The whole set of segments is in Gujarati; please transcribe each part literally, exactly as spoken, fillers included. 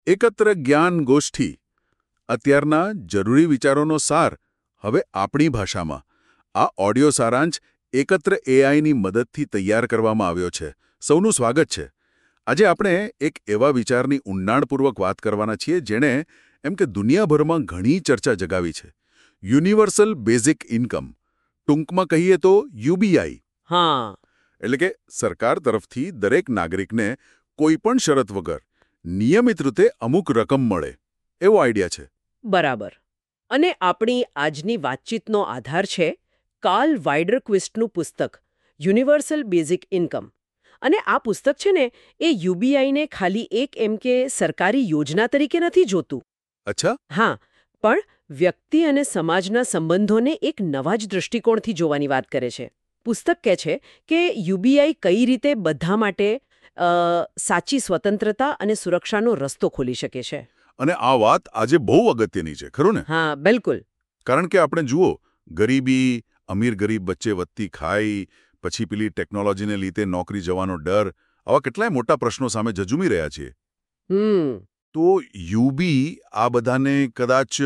એકત્ર જ્ઞાન ગોષ્ઠી અત્યારના જરૂરી વિચારોનો સાર હવે આપણી ભાષામાં આ ઓડિયો સારાંશ એકત્ર એઆઈની મદદથી તૈયાર કરવામાં આવ્યો છે. સૌનું સ્વાગત છે. આજે આપણે એક એવા વિચારની ઊંડાણપૂર્વક વાત કરવાના છીએ જેણે એમ કે દુનિયાભરમાં ઘણી ચર્ચા જગાવી છે. યુનિવર્સલ બેઝિક ઇન્કમ, ટૂંકમાં કહીએ તો યુબીઆઈ. હા, એટલે કે સરકાર તરફથી દરેક નાગરિકને કોઈપણ શરત વગર નિયમિત રીતે અમુક રકમ મળે એવો આઈડિયા છે. બરાબર. અને આપણી આજની વાતચીતનો આધાર છે કાર્લ વાઇડરક્વિસ્ટનું પુસ્તક યુનિવર્સલ બેઝિક ઇન્કમ. અને આ પુસ્તક છે ને એ યુબીઆઈને ખાલી એક એમ કે સરકારી યોજના તરીકે નથી જોતું. અચ્છા. હા, પણ વ્યક્તિ અને સમાજના સંબંધોને એક નવા જ દૃષ્ટિકોણથી જોવાની વાત કરે છે. પુસ્તક કહે છે કે યુબીઆઈ કઈ રીતે બધા માટે અ, સાચી સ્વતંત્રતા અને સુરક્ષાનો રસ્તો ખોલી શકે છે. અને આ વાત આજે બહુ અગત્યની છે, ખરું ને? હા, બિલકુલ. કારણ કે આપણે જુઓ, ગરીબી, અમીર ગરીબ વચ્ચે વધતી ખાઈ, પછી પેલી ટેકનોલોજીને લીધે નોકરી જવાનો ડર, આવા કેટલાય મોટા પ્રશ્નો સામે ઝઝૂમી રહ્યા છીએ. હમ તો યુબી આ બધાને કદાચ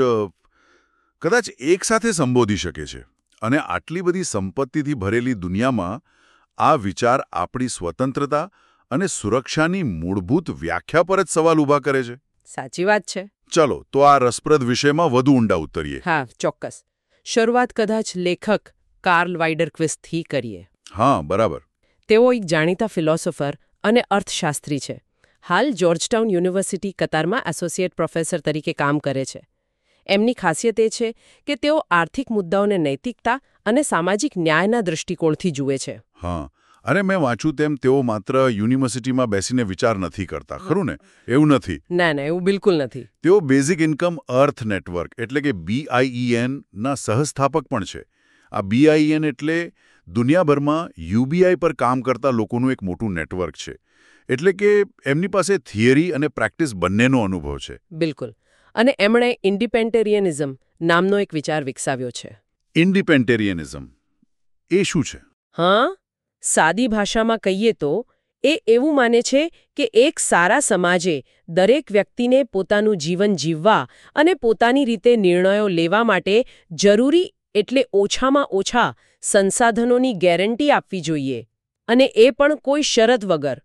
કદાચ એકસાથે સંબોધી શકે છે. અને આટલી બધી સંપત્તિથી ભરેલી દુનિયામાં આ વિચાર આપણી સ્વતંત્રતા અને સુરક્ષાની મૂળભૂત વ્યાખ્યા પર જ સવાલ ઊભા કરે છે. સાચી વાત છે. ચલો તો આ રસપ્રદ વિષયમાં વધુ ઊંડા ઉતરીએ. હા, ચોક્કસ. શરૂઆત કદાચ લેખક કાર્લ વાઇડરક્વિસ્ટથી કરીએ. હા, બરાબર. તેઓ એક જાણીતા ફિલોસોફર અને અર્થશાસ્ત્રી છે. હાલ જોર્જટાઉન યુનિવર્સિટી કતારમાં એસોસિએટ પ્રોફેસર તરીકે કામ કરે છે. એમની ખાસિયત એ છે કે તેઓ આર્થિક મુદ્દાઓને નૈતિકતા અને સામાજિક ન્યાયના દૃષ્ટિકોણથી જુએ છે. હા, અરે મેં વાંચ્યું તેમ તેઓ માત્ર યુનિવર્સિટીમાં બેસીને વિચાર નથી કરતા, ખરું ને? એવું નથી. ના ના, એવું બિલકુલ નથી. તેઓ બેઝિક ઇન્કમ અર્થ નેટવર્ક એટલે કે બીઆઈઈએન ના સહસ્થાપક પણ છે. આ બીઆઈઈએન એટલે દુનિયાભરમાં યુબીઆઈ પર કામ કરતા લોકોનું એક મોટું નેટવર્ક છે. એટલે કે એમની પાસે થિયરી અને પ્રેક્ટિસ બંનેનો અનુભવ છે. બિલકુલ. અને એમણે ઇન્ડિપેન્ટેરિયનિઝમ નામનો એક વિચાર વિકસાવ્યો છે. ઇન્ડિપેન્ટેરિયનિઝમ એ શું છે? હા, સાદી ભાષામાં કહીએ તો એ એવું માને છે કે એક સારા સમાજે દરેક વ્યક્તિને પોતાનું જીવન જીવવા અને પોતાની રીતે નિર્ણયો લેવા માટે જરૂરી એટલે ઓછામાં ઓછા સંસાધનોની ગેરંટી આપવી જોઈએ. અને એ પણ કોઈ શરત વગર.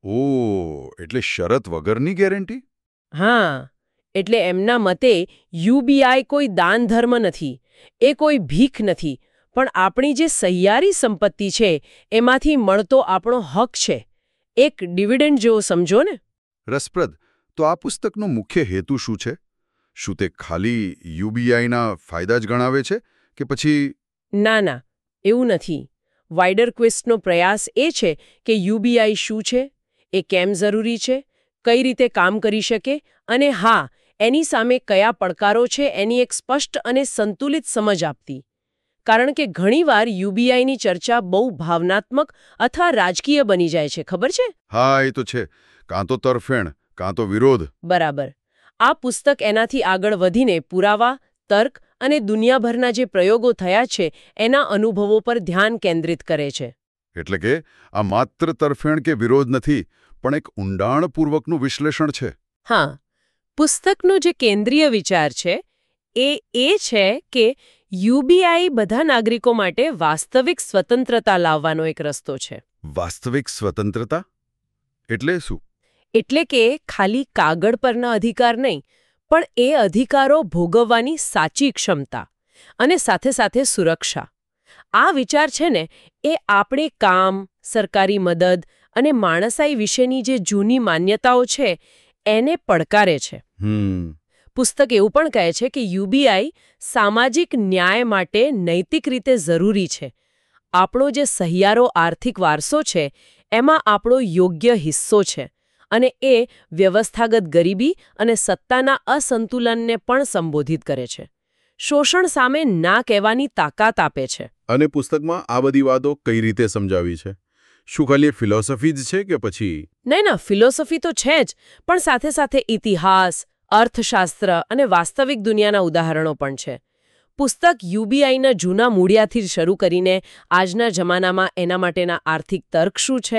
ઓહ, એટલે શરત વગરની ગેરંટી? હા, એટલે એમના મતે યુબીઆઈ કોઈ દાન ધર્મ નથી, એ કોઈ ભીખ નથી, પણ આપણી જે સહિયારી સંપત્તિ છે એમાંથી મળતો આપણો હક છે. એક ડિવિડન્ડ જેવો સમજો ને. રસપ્રદ. તો આ પ્રસ્તુતનો મુખ્ય હેતુ શું છે? શું તે ખાલી યુબીઆઈના ફાયદા જ ગણાવે છે કે પછી? ના ના, એવું નથી. વાઇડરક્વિસ્ટનો પ્રયાસ એ છે કે યુબીઆઈ શું છે, એ કેમ જરૂરી છે, કઈ રીતે કામ કરી શકે, અને હા, એની સામે કયા પડકારો છે એની એક સ્પષ્ટ અને સંતુલિત સમજ આપતી. કારણ કે ઘણીવાર યુબીઆઈની ચર્ચા બહુ ભાવનાત્મક અથવા રાજકીય બની જાય છે, ખબર છે? હા, એ તો છે. કાં તો તરફેણ, કાં તો વિરોધ. બરાબર. આ પુસ્તક એનાથી આગળ વધીને પુરાવા, તર્ક અને દુનિયાભરના જે પ્રયોગો થયા છે એના અનુભવો પર ધ્યાન કેન્દ્રિત કરે છે. એટલે કે આ માત્ર તરફેણ કે વિરોધ નથી, પણ એક ઊંડાણપૂર્વકનું વિશ્લેષણ છે. હા, પુસ્તકનો જે કેન્દ્રીય વિચાર છે એ એ છે કે યુબીઆઈ બધા નાગરિકો માટે વાસ્તવિક સ્વતંત્રતા લાવવાનો એક રસ્તો છે. વાસ્તવિક સ્વતંત્રતા એટલે શું? એટલે કે ખાલી કાગળ પરના અધિકાર નહીં, પણ એ અધિકારો ભોગવવાની સાચી ક્ષમતા અને સાથે સાથે સુરક્ષા. આ વિચાર છે ને એ આપણે કામ, સરકારી મદદ અને માણસાઈ વિશેની જે જૂની માન્યતાઓ છે એને પડકારે છે. હમ પુસ્તક એવું પણ કહે છે કે યુબીઆઈ સામાજિક ન્યાય માટે નૈતિક રીતે જરૂરી છે. આપણો જે સહિયારો આર્થિક વારસો છે એમાં આપણો યોગ્ય હિસ્સો છે. અને એ વ્યવસ્થાગત ગરીબી અને સત્તાના અસંતુલનને પણ સંબોધિત કરે છે. શોષણ સામે ના કહેવાની તાકાત આપે છે. અને પુસ્તકમાં આ બધી વાતો કઈ રીતે સમજાવી છે? શું ખાલી ફિલોસોફી જ છે કે પછી? નહીં ના, ફિલોસોફી તો છે જ, પણ સાથે સાથે ઇતિહાસ, અર્થશાસ્ત્ર અને વાસ્તવિક દુનિયાના ઉદાહરણો પણ છે. પુસ્તક યુબીઆઈના જૂના મૂળિયાથી શરૂ કરીને આજના જમાનામાં એના માટેના આર્થિક તર્ક શું છે,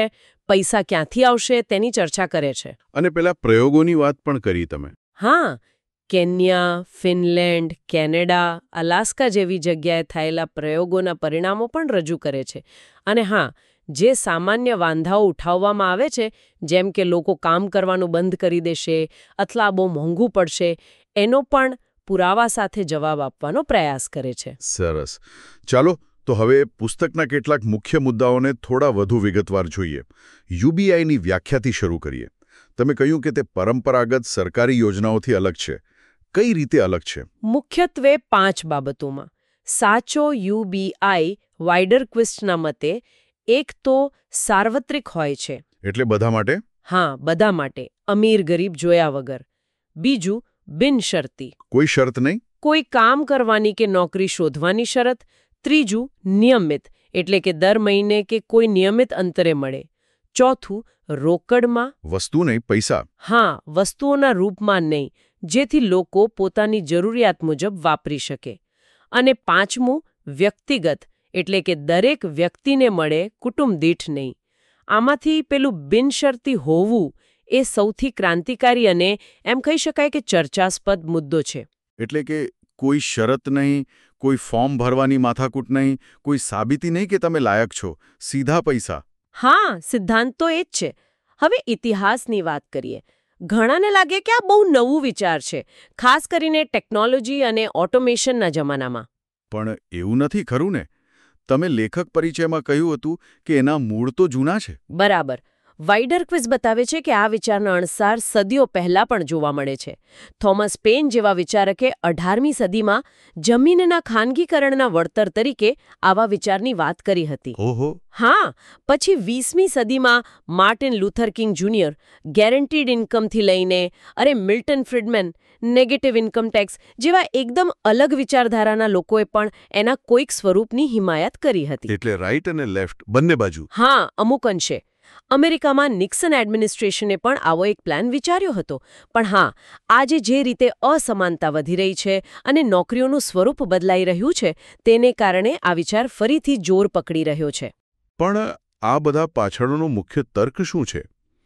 પૈસા ક્યાંથી આવશે તેની ચર્ચા કરે છે. અને પેલા પ્રયોગોની વાત પણ કરી તમે. હા, કેન્યા, ફિનલેન્ડ, કેનેડા, અલાસ્કા જેવી જગ્યાએ થયેલા પ્રયોગોના પરિણામો પણ રજૂ કરે છે. અને હા, જે સામાન્ય વાંધાઓ ઉઠાવવામાં આવે છે, જેમ કે લોકો કામ કરવાનું બંધ કરી દેશે અથવા બહુ મોંઘું પડશે, એનો પણ પુરાવા સાથે જવાબ આપવાનો પ્રયાસ કરે છે. સરસ. ચાલો તો હવે પુસ્તકના કેટલાક મુખ્ય મુદ્દાઓને થોડા વધુ વિગતવાર જોઈએ. યુબીઆઈની વ્યાખ્યાથી શરૂ કરીએ. તમે કહ્યું કે તે પરંપરાગત સરકારી યોજનાઓથી અલગ છે. કઈ રીતે અલગ છે? મુખ્યત્વે પાંચ બાબતોમાં. સાચો યુબીઆઈ વાઇડરક્વિસ્ટના મતે એક તો સાર્વત્રિક હોય છે. એટલે બધા માટે? હા, બધા માટે, અમીર ગરીબ જોયા વગર. બીજું, બિનશરતી. કોઈ શરત નહીં? કોઈ કામ કરવાની કે નોકરી શોધવાની શરત. ત્રીજું, નિયમિત, એટલે કે દર મહિને કે કોઈ નિયમિત અંતરે મળે. ચોથું, રોકડમાં. વસ્તુ નહીં, પૈસા. હા, વસ્તુઓના રૂપમાં નહીં, જેથી લોકો પોતાની જરૂરિયાત મુજબ વાપરી શકે. અને પાંચમું, વ્યક્તિગત, એટલે કે દરેક વ્યક્તિને મળે, કુટુંબ દીઠ નહીં. આમાંથી પેલું બિનશરતી હોવું એ સૌથી ક્રાંતિકારી અને એમ કહી શકાય કે ચર્ચાસ્પદ મુદ્દો છે. એટલે કે કોઈ શરત નહીં, કોઈ ફોર્મ ભરવાની માથાકૂટ નહીં, કોઈ સાબિતી નહીં કે તમે લાયક છો, સીધા પૈસા. હા, સિદ્ધાંત તો એ જ છે. હવે ઇતિહાસની વાત કરીએ. ઘણાને લાગે કે આ બહુ નવું વિચાર છે, ખાસ કરીને ટેકનોલોજી અને ઓટોમેશનના જમાનામાં. પણ એવું નથી ખરું ને? તમે લેખક પરિચયમાં કહ્યું હતું કે એના મૂળ તો જૂના છે. બરાબર. વાઇડરક્વિઝ બતાવે છે કે આ વિચારના અણસાર સદીઓ પહેલા પણ જોવા મળે છે. થોમસ પેન જેવા વિચારકે અઢારમી સદીમાં જમીનના ખાનગીકરણના વળતર તરીકે આવા વિચારની વાત કરી હતી. ઓહો. હા, પછી વીસમી સદીમાં Martin Luther King junior guaranteed ઇન્કમથી લઈને અરે Milton Friedman negative income tax જેવા એકદમ અલગ વિચારધારાના લોકોએ પણ એના કોઈક સ્વરૂપની હિમાયત કરી હતી. એટલે રાઈટ અને લેફ્ટ બંને બાજુ. હા, અમુક અંશે. અમેરિકામાં નિક્સન એડમિનિસ્ટ્રેશને પણ આવો એક પ્લાન વિચાર્યો હતો. પણ હા, આજે જે રીતે અસમાનતા વધી રહી છે અને નોકરીઓનું સ્વરૂપ બદલાઈ રહ્યું છે, તેને કારણે આ વિચાર ફરીથી જોર પકડી રહ્યો છે. પણ આ બધા પાછળનો મુખ્ય તર્ક શું છે?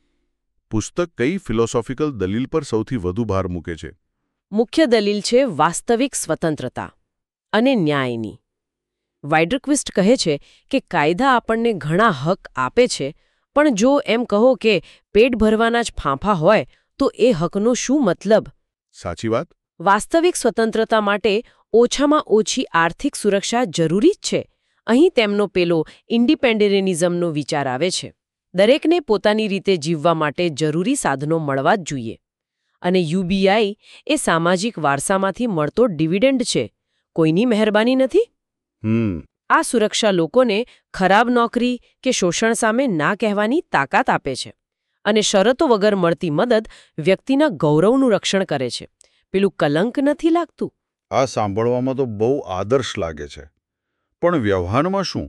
પુસ્તક કઈ ફિલોસોફિકલ દલીલ પર સૌથી વધુ ભાર મૂકે છે? મુખ્ય દલીલ છે વાસ્તવિક સ્વતંત્રતા અને ન્યાયની. વાઇડરક્વિસ્ટ કહે છે કે કાયદા આપણને ઘણા હક આપે છે, પણ જો એમ કહો કે પેટ ભરવાના જ ફાંફા હોય તો એ હકનો શું મતલબ? સાચી વાત. વાસ્તવિક સ્વતંત્રતા માટે ઓછામાં ઓછી આર્થિક સુરક્ષા જરૂરી જ છે. અહીં તેમનો પેલો ઇન્ડિપેન્ડેન્ટિઝમનો વિચાર આવે છે. દરેકને પોતાની રીતે જીવવા માટે જરૂરી સાધનો મળવા જ જોઈએ. અને યુબીઆઈ એ સામાજિક વારસામાંથી મળતો ડિવિડન્ડ છે, કોઈની મહેરબાની નથી. હમ આ સુરક્ષા લોકોને ખરાબ નોકરી કે શોષણ સામે ના કહેવાની તાકાત આપે છે. અને શરતો વગર મળતી મદદ વ્યક્તિના ગૌરવનું રક્ષણ કરે છે. પેલું કલંક નથી લાગતું. આ સાંભળવામાં તો બહુ આદર્શ લાગે છે. પણ વ્યવહારમાં શું?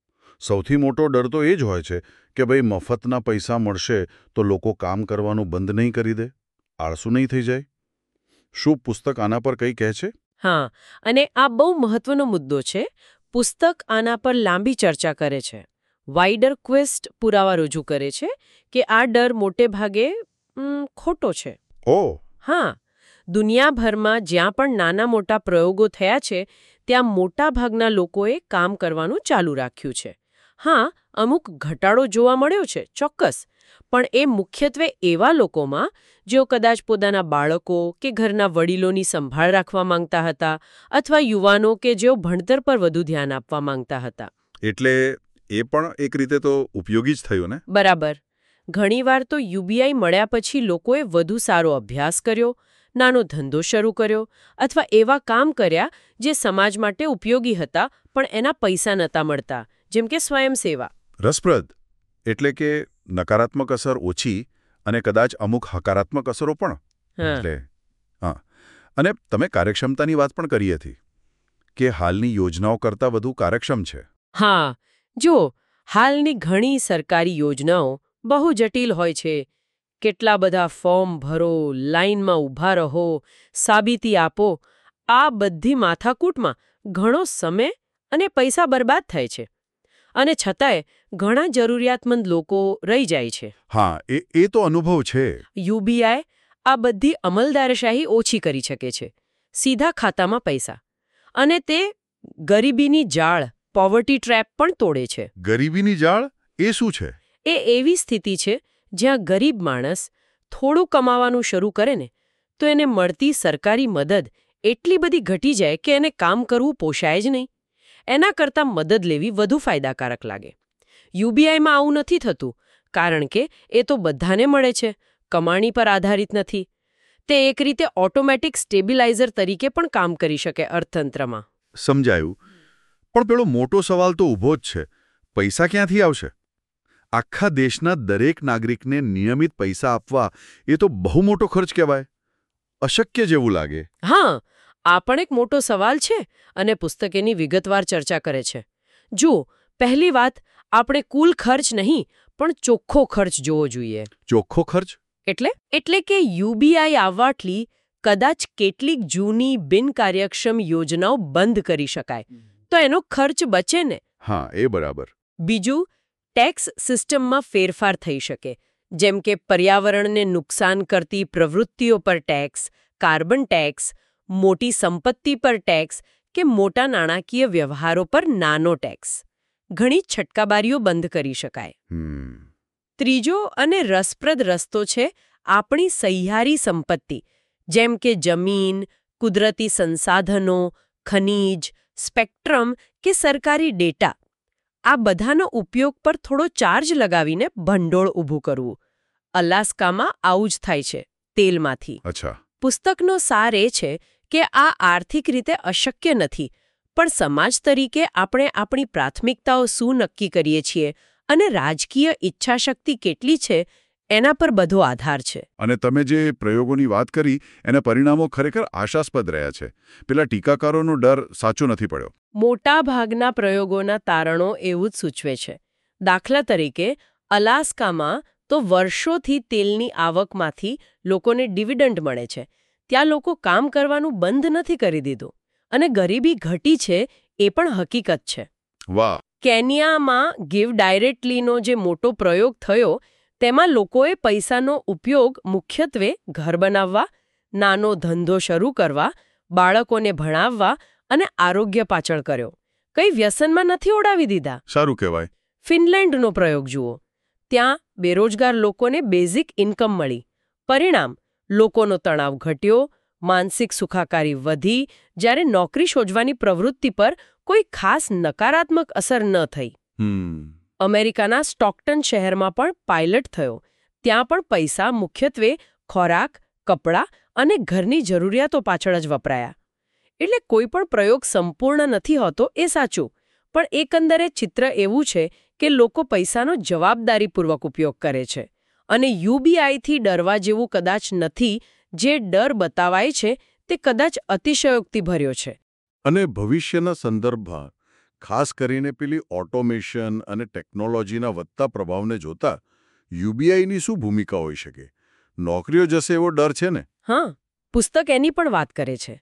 સૌથી મોટો ડર તો એ જ હોય છે કે ભાઈ મફતના પૈસા મળશે તો લોકો કામ કરવાનું બંધ નહીં કરી દે, આળસુ નહીં થઈ જાય. શું પુસ્તક આના પર કંઈ કહે છે? હા, અને આ બહુ મહત્વનો મુદ્દો છે. પુસ્તક આના પર લાંબી ચર્ચા કરે છે. વાઇડરક્વિસ્ટ પુરાવા રજૂ કરે છે કે આ ડર મોટે ભાગે ખોટો છે. ઓહ. હા, દુનિયાભરમાં જ્યાં પણ નાના મોટા પ્રયોગો થયા છે ત્યાં મોટા ભાગના લોકોએ કામ કરવાનું ચાલુ રાખ્યું છે. હા, અમુક ઘટાડો જોવા મળ્યો છે, ચોક્કસ. પણ એ મુખ્યત્વે એવા લોકોમાં જેઓ કદાચ પોતાના બાળકો કે ઘરના વડીલોની સંભાળ રાખવા માંગતા હતા, અથવા યુવાનો કે જેઓ ભણતર પર વધુ ધ્યાન આપવા માંગતા હતા. એટલે એ પણ એક રીતે તો ઉપયોગી જ થયું ને? બરાબર. ઘણીવાર તો યુબીઆઈ મળ્યા પછી લોકોએ વધુ સારો અભ્યાસ કર્યો, નાનો ધંધો શરૂ કર્યો, અથવા એવા કામ કર્યા જે સમાજ માટે ઉપયોગી હતા પણ એના પૈસા નહોતા મળતા, જેમ કે સ્વયંસેવા. રસપ્રદ. એટલે કે નકારાત્મક અસર ઓછી અને કદાચ અમુક હકારાત્મક અસરો પણ. એટલે હા. અને તમે કાર્યક્ષમતાની વાત પણ કરી હતી કે હાલની યોજનાઓ કરતાં વધુ કાર્યક્ષમ છે. હા, જો હાલની ઘણી સરકારી યોજનાઓ બહુ જટિલ હોય છે. કેટલા બધા ફોર્મ ભરો, લાઇનમાં ઊભા રહો, સાબિતી આપો. આ બધી માથાકૂટમાં ઘણો સમય અને પૈસા બરબાદ થાય છે. અને છતાંય ઘણા જરૂરિયાતમંદ લોકો રહી જાય છે. હા, એ એ તો અનુભવ છે. યુબીઆઈ આ બધી અમલદારશાહી ઓછી કરી શકે છે. સીધા ખાતામાં પૈસા. અને તે ગરીબીની જાળ પોવર્ટી ટ્રેપ પણ તોડે છે. ગરીબીની જાળ એ શું છે? એ એવી સ્થિતિ છે જ્યાં ગરીબ માણસ થોડું કમાવાનું શરૂ કરે ને તો એને મળતી સરકારી મદદ એટલી બધી ઘટી જાય કે એને કામ કરવું પોષાય જ નહીં. એના કરતાં મદદ લેવી વધુ ફાયદાકારક લાગે. યુબીઆઈમાં આવું નથી થતું કારણ કે એ તો બધાને મળે છે, કમાણી પર આધારિત નથી. તે એક રીતે ઓટોમેટિક સ્ટેબિલાઇઝર તરીકે પણ કામ કરી શકે અર્થતંત્રમાં. સમજાયું. પણ પેલો મોટો સવાલ તો ઊભો જ છે. પૈસા ક્યાંથી આવશે? આખા દેશના દરેક નાગરિકને નિયમિત પૈસા આપવા એ તો બહુ મોટો ખર્ચ કહેવાય. અશક્ય જેવું લાગે. હા, આ પણ એક મોટો સવાલ છે અને પુસ્તક એની વિગતવાર ચર્ચા કરે છે. જુઓ, પહેલી વાત, આપણે કુલ ખર્ચ નહીં પણ ચોખ્ખો ખર્ચ જોવો જોઈએ. ચોખ્ખો ખર્ચ એટલે એટલે કે યુબીઆઈ આવવાથી કદાચ કેટલીક જૂની બિનકાર્યક્ષમ યોજનાઓ બંધ કરી શકાય તો એનો ખર્ચ બચે ને. હા, એ બરાબર. બીજું, ટેક્સ સિસ્ટમમાં ફેરફાર થઈ શકે, જેમ કે પર્યાવરણને નુકસાન કરતી પ્રવૃત્તિઓ પર ટેક્સ, કાર્બન ટેક્સ, મોટી સંપત્તિ પર ટેક્સ કે મોટા નાણાકીય વ્યવહારો પર નાનો ટેક્સ. ઘણી છટકાબારીઓ બંધ કરી શકાય. ત્રીજો અને રસપ્રદ રસ્તો છે આપણી સહિયારી સંપત્તિ, જેમ કે જમીન, કુદરતી સંસાધનો, ખનીજ, સ્પેક્ટ્રમ કે સરકારી ડેટા. આ બધાનો ઉપયોગ પર થોડો ચાર્જ લગાવીને ભંડોળ ઊભું કરવું. અલાસ્કામાં આવું જ થાય છે તેલમાંથી. અચ્છા. પુસ્તકનો સાર એ છે કે આ આર્થિક રીતે અશક્ય નથી, પણ સમાજ તરીકે આપણે આપણી પ્રાથમિકતાઓ શું નક્કી કરીએ છીએ અને રાજકીય ઈચ્છાશક્તિ કેટલી છે એના પર બધો આધાર છે. અને તમે જે પ્રયોગોની વાત કરી એના પરિણામો ખરેખર આશાસ્પદ રહ્યા છે. પેલા ટીકાકારોનો ડર સાચો નથી પડ્યો. મોટા ભાગના પ્રયોગોના તારણો એવું જ સૂચવે છે. દાખલા તરીકે, અલાસ્કામાં તો વર્ષોથી તેલની આવકમાંથી લોકોને ડિવિડન્ડ મળે છે. ત્યાં લોકો કામ કરવાનું બંધ નથી કરી દીધું અને ગરીબી ઘટી છે એ પણ હકીકત છે. વાહ. કેન્યામાં ગિવ ડાયરેક્ટલીનો જે મોટો પ્રયોગ થયો તેમાં લોકોએ પૈસાનો ઉપયોગ મુખ્યત્વે ઘર બનાવવા, નાનો ધંધો શરૂ કરવા, બાળકોને ભણાવવા અને આરોગ્ય પાછળ કર્યો. કંઈ વ્યસનમાં નથી ઉડાવી દીધા. સારું કહેવાય. ફિનલેન્ડનો પ્રયોગ જુઓ. ત્યાં બેરોજગાર લોકોને બેઝિક ઇન્કમ મળી. પરિણામ, લોકોનો તણાવ ઘટ્યો, માનસિક સુખાકારી વધી, જ્યારે નોકરી શોધવાની પ્રવૃત્તિ પર કોઈ ખાસ નકારાત્મક અસર ન થઈ. અમેરિકાના સ્ટોકટન શહેરમાં પણ પાયલટ થયો. ત્યાં પણ પૈસા મુખ્યત્વે ખોરાક, કપડાં અને ઘરની જરૂરિયાતો પાછળ જ વપરાયા. એટલે કોઈ પણ પ્રયોગ સંપૂર્ણ નથી હોતો એ સાચું, પણ એકંદરે ચિત્ર એવું છે કે લોકો પૈસાનો જવાબદારીપૂર્વક ઉપયોગ કરે છે. અને યુબીઆઈથી ડરવા જેવું કદાચ નથી. જે ડર બતાવાય છે તે કદાચ અતિશયોક્તિ ભર્યો છે. અને ભવિષ્યના સંદર્ભમાં ખાસ કરીને પેલી ઓટોમેશન અને ટેકનોલોજીના વધતા પ્રભાવને જોતા યુબીઆઈની શું ભૂમિકા હોઈ શકે? નોકરીઓ જશે એવો ડર છે ને? હા, પુસ્તક એની પણ વાત કરે છે.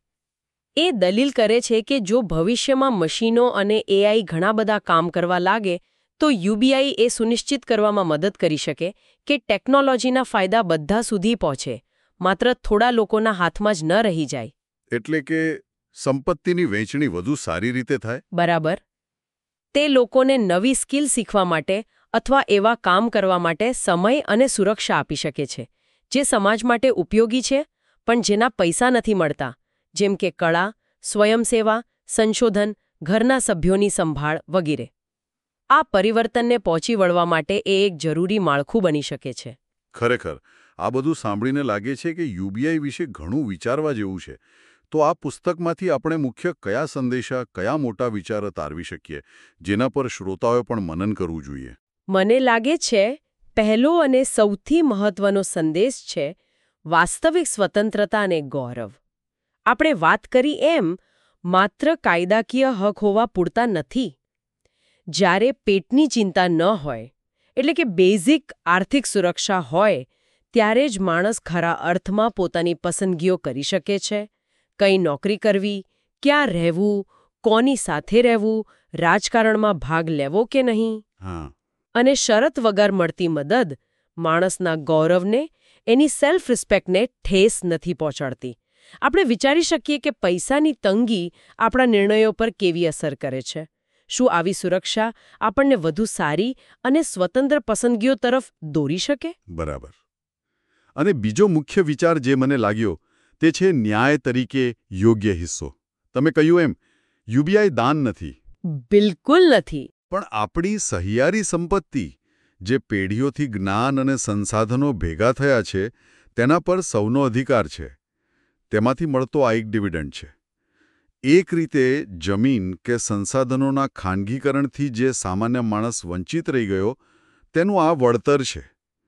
એ દલીલ કરે છે કે જો ભવિષ્યમાં મશીનો અને એઆઈ ઘણા બધા કામ કરવા લાગે તો યુબીઆઈ એ સુનિશ્ચિત કરવામાં મદદ કરી શકે કે ટેકનોલોજીના ફાયદા બધા સુધી પહોંચે, માત્ર થોડા લોકોના હાથમાં જ ન રહી જાય. એટલે કે સંપત્તિની વહેંચણી વધુ સારી રીતે થાય. બરાબર. તે લોકોને નવી સ્કિલ શીખવા માટે અથવા એવા કામ કરવા માટે સમય અને સુરક્ષા આપી શકે છે જે સમાજ માટે ઉપયોગી છે પણ જેના પૈસા નથી મળતા, જેમ કે કળા, સ્વયંસેવા, સંશોધન, ઘરના સભ્યોની સંભાળ વગેરે. આ પરિવર્તનને પહોંચી વળવા માટે એ એક જરૂરી માળખું બની શકે છે. ખરેખર આ બધું સાંભળીને લાગે છે કે યુબીઆઈ વિશે ઘણું વિચારવા જેવું છે. તો આ પુસ્તકમાંથી આપણે મુખ્ય કયા સંદેશા, કયા મોટા વિચારો તારવી શકીએ જેના પર શ્રોતાઓએ પણ મનન કરવું જોઈએ? મને લાગે છે પહેલો અને સૌથી મહત્વનો સંદેશ છે વાસ્તવિક સ્વતંત્રતા અને ગૌરવ. આપણે વાત કરી એમ માત્ર કાયદાકીય હક હોવા પૂરતા નથી. જ્યારે પેટની ચિંતા ન હોય, એટલે કે બેઝિક આર્થિક સુરક્ષા હોય, ત્યારે જ માણસ ખરા અર્થમાં પોતાની પસંદગીઓ કરી શકે છે. કઈ નોકરી કરવી, ક્યાં રહેવું, કોની સાથે રહેવું, રાજકારણમાં ભાગ લેવો કે નહીં, હા અને શરત વગર મળતી મદદ માણસના ગૌરવને, એની સેલ્ફ રિસ્પેક્ટને ઠેસ નથી પહોંચાડતી. આપણે વિચારી શકીએ કે પૈસાની તંગી આપણા નિર્ણયો પર કેવી અસર કરે છે. શું આવી સુરક્ષા આપણને વધુ સારી અને સ્વતંત્ર પસંદગીઓ તરફ દોરી શકે? બરાબર. અને બીજો મુખ્ય વિચાર જે મને લાગ્યો તે છે ન્યાય તરીકે યોગ્ય હિસ્સો. તમે કહ્યું એમ યુબીઆઈ દાન નથી, બિલકુલ નથી. પણ આપણી સહિયારી સંપત્તિ જે પેઢીઓથી જ્ઞાન અને સંસાધનો ભેગા થયા છે તેના પર સૌનો અધિકાર છે. તેમાંથી મળતો આ એક ડિવિડન્ડ છે. એક રીતે જમીન કે સંસાધનોના ખાનગીકરણથી જે સામાન્ય માણસ વંચિત રહી ગયો તેનું આ વળતર છે.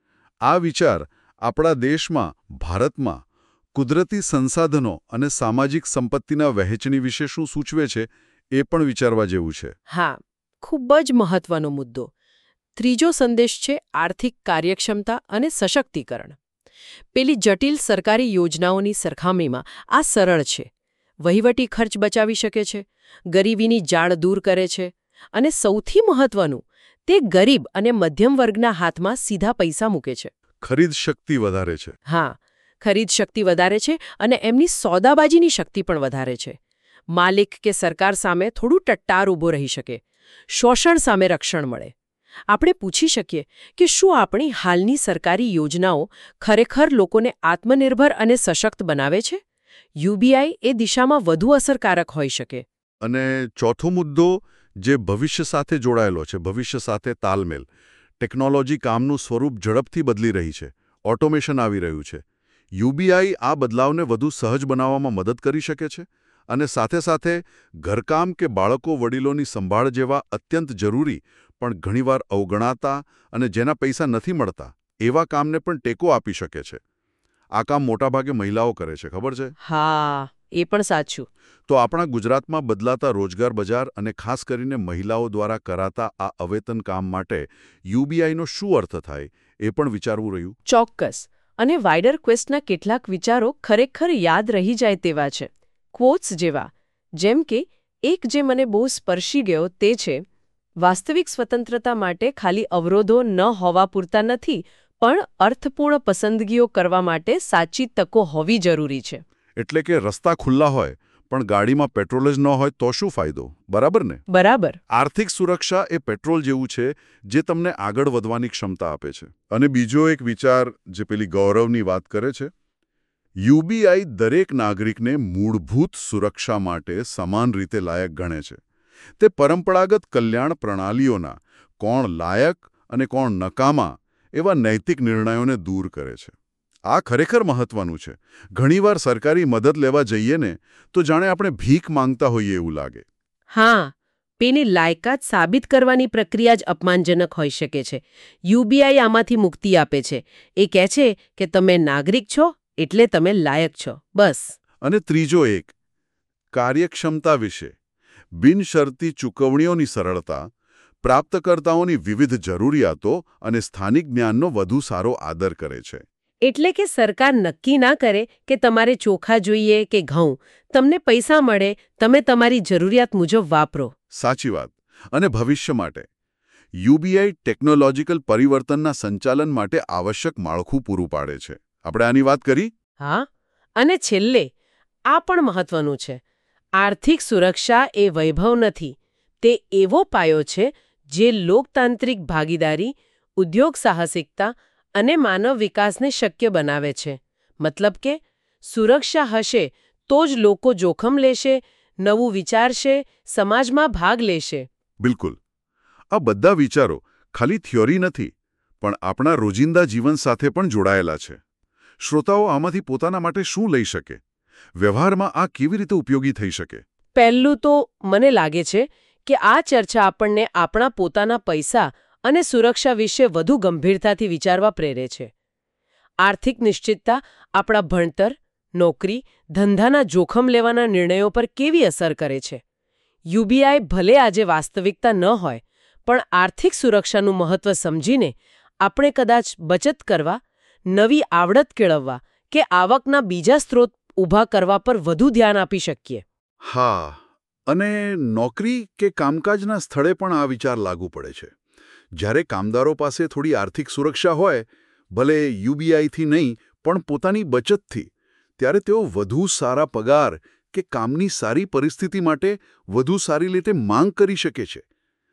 આ વિચાર આપણા દેશમાં, ભારતમાં કુદરતી સંસાધનો અને સામાજિક સંપત્તિના વહેંચણી વિશે શું સૂચવે છે એ પણ વિચારવા જેવું છે. હા, ખૂબ જ મહત્વનો મુદ્દો. ત્રીજો સંદેશ છે આર્થિક કાર્યક્ષમતા અને સશક્તિકરણ. પેલી જટિલ સરકારી યોજનાઓની સરખામણીમાં આ સરળ છે. વહીવટી ખર્ચ બચાવી શકે છે, ગરીબીની જાળ દૂર કરે છે, અને સૌથી મહત્વનું, તે ગરીબ અને મધ્યમ વર્ગના હાથમાં સીધા પૈસા મૂકે છે. ખરીદ શક્તિ વધારે છે. હા, ખરીદ શક્તિ વધારે છે અને એમની સોદાબાજીની શક્તિ પણ વધારે છે. માલિક કે સરકાર સામે થોડું ટટ્ટાર ઊભો રહી શકે, શોષણ સામે રક્ષણ મળે. આપણે પૂછી શકીએ કે શું આપણી હાલની સરકારી યોજનાઓ ખરેખર લોકોને આત્મનિર્ભર અને સશક્ત બનાવે છે? યુબીઆઈ એ દિશામાં વધુ અસરકારક હોઈ શકે. અને ચોથો મુદ્દો જે ભવિષ્ય સાથે જોડાયેલો છે, ભવિષ્ય સાથે તાલમેલ. ટેકનોલોજી કામનું સ્વરૂપ ઝડપથી બદલી રહી છે, ઓટોમેશન આવી રહ્યું છે. યુબીઆઈ આ બદલાવને વધુ સહજ બનાવવામાં મદદ કરી શકે છે અને સાથે સાથે ઘરકામ કે બાળકો વડીલોની સંભાળ જેવા અત્યંત જરૂરી પણ ઘણીવાર અવગણાતા અને જેના પૈસા નથી મળતા એવા કામને પણ ટેકો આપી શકે છે. આ કામ મોટાભાગે મહિલાઓ કરે છે, ખબર છે? હા, એ પણ સાચું. તો આપણા ગુજરાતમાં બદલાતા રોજગાર બજાર અને ખાસ કરીને મહિલાઓ દ્વારા કરાતા આ અવેતન કામ માટે યુબીઆઈનો શું અર્થ થાય એ પણ વિચારવું રહ્યું. ચોક્કસ. અને વાઇડર ક્વેસ્ટના કેટલાક વિચારો ખરેખર યાદ રહી જાય તેવા છે. ક્વોટ્સ જેવા. જેમ કે એક જે મને બહુ સ્પર્શી ગયો તે છે, વાસ્તવિક સ્વતંત્રતા માટે ખાલી અવરોધો ન હોવા પૂરતા નથી, પણ અર્થપૂર્ણ પસંદગીઓ કરવા માટે સાચી તકો હોવી જરૂરી છે. એટલે કે રસ્તા ખુલ્લા હોય પણ ગાડીમાં પેટ્રોલ જ ન હોય તો શું ફાયદો? બરાબર ને? બરાબર. આર્થિક સુરક્ષા એ પેટ્રોલ જેવું છે જે તમને આગળ વધવાની ક્ષમતા આપે છે. અને બીજો એક વિચાર જે પેલી ગૌરવની વાત કરે છે, યુબીઆઈ દરેક નાગરિકને મૂળભૂત સુરક્ષા માટે સમાન રીતે લાયક ગણે છે. તે પરંપરાગત કલ્યાણ પ્રણાલીઓના કોણ લાયક અને કોણ નકામા એવા નૈતિક નિર્ણયોને દૂર કરે છે. આ ખરેખર મહત્વનું છે. ઘણીવાર સરકારી મદદ લેવા જઈએ ને તો જાણે આપણે ભીખ માંગતા હોઈએ એવું લાગે. હા, પેની લાયકાત સાબિત કરવાની પ્રક્રિયા જ અપમાનજનક હોઈ શકે છે. યુબીઆઈ આમાંથી મુક્તિ આપે છે. એ કહે છે કે તમે નાગરિક છો એટલે તમે લાયક છો, બસ. અને ત્રીજો એક, કાર્યક્ષમતા વિશે. બિનશરતી ચૂકવણીઓની સરળતા, પ્રાપ્તકર્તાઓની વિવિધ જરૂરિયાતો અને સ્થાનિક જ્ઞાનનો વધુ સારો આદર કરે છે. એટલે કે સરકાર નક્કી ના કરે કે તમારે ચોખા જોઈએ કે ઘઉં. તમને પૈસા મળે, તમે તમારી જરૂરિયાત મુજબ વાપરો. સાચી વાત. અને ભવિષ્ય માટે યુબીઆઈ ટેકનોલોજીકલ પરિવર્તનના સંચાલન માટે આવશ્યક માળખું પૂરું પાડે છે. આપણે આની વાત કરી. હા, અને છેલ્લે આ પણ મહત્વનું છે. આર્થિક સુરક્ષા એ વૈભવ નથી. તે એવો પાયો છે જે લોકતાંત્રિક ભાગીદારી, ઉદ્યોગ સાહસિકતા અને માનવ વિકાસને શક્ય બનાવે છે. મતલબ કે સુરક્ષા હશે તો જ લોકો જોખમ લેશે, નવું વિચારશે, સમાજમાં ભાગ લેશે. બિલકુલ. આ બધા વિચારો ખાલી થિયોરી નથી, પણ આપણા રોજિંદા જીવન સાથે પણ જોડાયેલા છે. શ્રોતાઓ આમાંથી પોતાના માટે શું લઈ શકે? વ્યવહારમાં આ કેવી રીતે ઉપયોગી થઈ શકે? પહેલું તો મને લાગે છે કે આ ચર્ચા આપણને આપણા પોતાના પૈસા અને સુરક્ષા વિશે વધુ ગંભીરતાથી વિચારવા પ્રેરે છે. આર્થિક નિશ્ચિતતા આપણા ભણતર, નોકરી, ધંધાના જોખમ લેવાના નિર્ણયો પર કેવી અસર કરે છે? યુબીઆઈ ભલે આજે વાસ્તવિકતા ન હોય, પણ આર્થિક સુરક્ષાનું મહત્વ સમજીને આપણે કદાચ બચત કરવા, નવી આવડત કેળવવા કે આવકના બીજા સ્ત્રોત ઊભા કરવા પર વધુ ધ્યાન આપી શકીએ. હા, અને નોકરી કે કામકાજના સ્થળે પણ આ વિચાર લાગુ પડે છે. જ્યારે કામદારો પાસે થોડી આર્થિક સુરક્ષા હોય, ભલે યુબીઆઈથી નહીં પણ પોતાની બચતથી, ત્યારે તેઓ વધુ સારા પગાર કે કામની સારી પરિસ્થિતિ માટે વધુ સારી રીતે માંગ કરી શકે છે.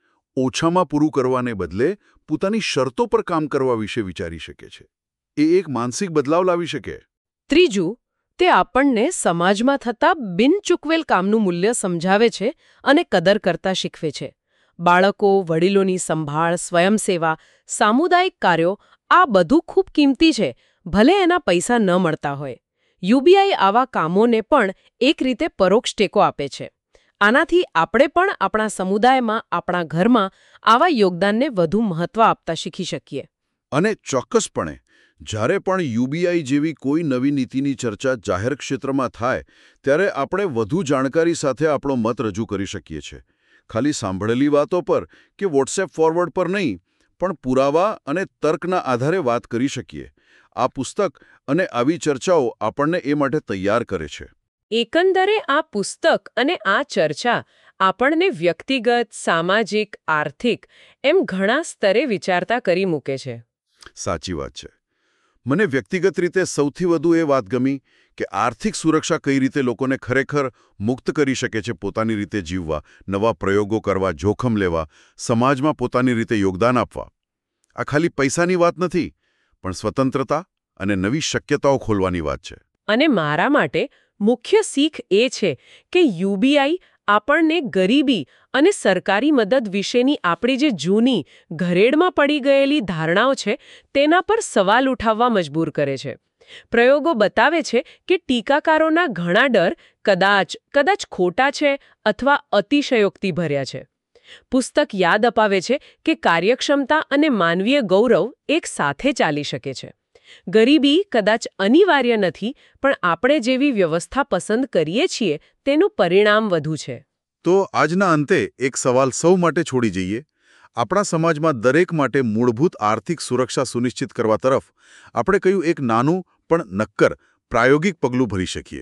ઓછામાં પૂરું કરવાને બદલે પોતાની શરતો પર કામ કરવા વિશે વિચારી શકે છે. એ એક માનસિક બદલાવ લાવી શકે. ત્રીજું, તે આપણને સમાજમાં થતા બિનચૂકવેલ કામનું મૂલ્ય સમજાવે છે અને કદર કરતા શીખવે છે. બાળકો, વડીલોની સંભાળ, સ્વયંસેવા, સામુદાયિક કાર્યો આ બધું ખૂબ કિંમતી છે, ભલે એના પૈસા ન મળતા હોય. યુબીઆઈ આવા કામોને પણ એક રીતે પરોક્ષ ટેકો આપે છે. આનાથી આપણે પણ આપણા સમુદાયમાં, આપણા ઘરમાં આવા યોગદાનને વધુ મહત્વ આપતા શીખી શકીએ. અને ચોક્કસપણે જ્યારે પણ યુબીઆઈ જેવી કોઈ નવી નીતિની ચર્ચા જાહેર ક્ષેત્રમાં થાય, ત્યારે આપણે વધુ જાણકારી સાથે આપણો મત રજૂ કરી શકીએ છીએ. ખાલી સાંભળેલી વાતો પર કે વોટ્સએપ ફોરવર્ડ પર નહીં, પણ પુરાવા અને તર્કના આધારે વાત કરી શકીએ. આ પુસ્તક અને આવી ચર્ચાઓ આપણને એ માટે તૈયાર કરે છે. એકંદરે આ પુસ્તક અને આ ચર્ચા આપણને વ્યક્તિગત, સામાજિક, આર્થિક એમ ઘણા સ્તરે વિચારતા કરી મૂકે છે. સાચી વાત છે. મને વ્યક્તિગત રીતે સૌથી વધુ એ વાત ગમી કે આર્થિક સુરક્ષા કઈ રીતે લોકોને ખરેખર મુક્ત કરી શકે છે પોતાની રીતે જીવવા, નવા પ્રયોગો કરવા, જોખમ લેવા, સમાજમાં પોતાની રીતે યોગદાન આપવા. આ ખાલી પૈસાની વાત નથી, પણ સ્વતંત્રતા અને નવી શક્યતાઓ ખોલવાની વાત છે. અને મારા માટે મુખ્ય શીખ એ છે કે યુબીઆઈ આપણને ગરીબી અને સરકારી મદદ વિશેની આપણી જે જૂની ઘરેડમાં પડી ગયેલી ધારણાઓ છે તેના પર સવાલ ઉઠાવવા મજબૂર કરે છે. પ્રયોગો બતાવે છે કે ટીકાકારોના ઘણા ડર કદાચ કદાચ ખોટા છે અથવા અતિશયોક્તિ ભર્યા છે. પુસ્તક યાદ અપાવે છે કે કાર્યક્ષમતા અને માનવીય ગૌરવ એક સાથે ચાલી શકે છે. ગરીબી કદાચ અનિવાર્ય નથી, પણ આપણે જેવી વ્યવસ્થા પસંદ કરીએ છીએ તેનું પરિણામ વધુ છે. તો આજના અંતે એક સવાલ સૌ માટે છોડી જઈએ. આપણા સમાજમાં દરેક માટે મૂળભૂત આર્થિક સુરક્ષા સુનિશ્ચિત કરવા તરફ આપણે કયું એક નાનું પણ નક્કર પ્રાયોગિક પગલું ભરી શકીએ.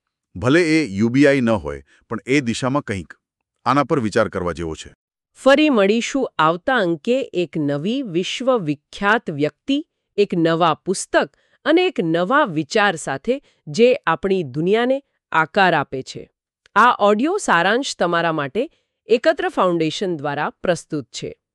ભલે એ યુબીઆઈ ન હોય, પણ એ દિશામાં કંઈક. આના પર વિચાર કરવા જેવો છે. ફરી મળીશું આવતા અંકે એક નવી વિશ્વવિખ્યાત વ્યક્તિ, એક નવા પુસ્તક અને એક નવા વિચાર સાથે જે આપણી દુનિયાને આકાર આપે છે. આ ઓડિયો સારાંશ તમારા માટે એકત્ર ફાઉન્ડેશન દ્વારા પ્રસ્તુત છે.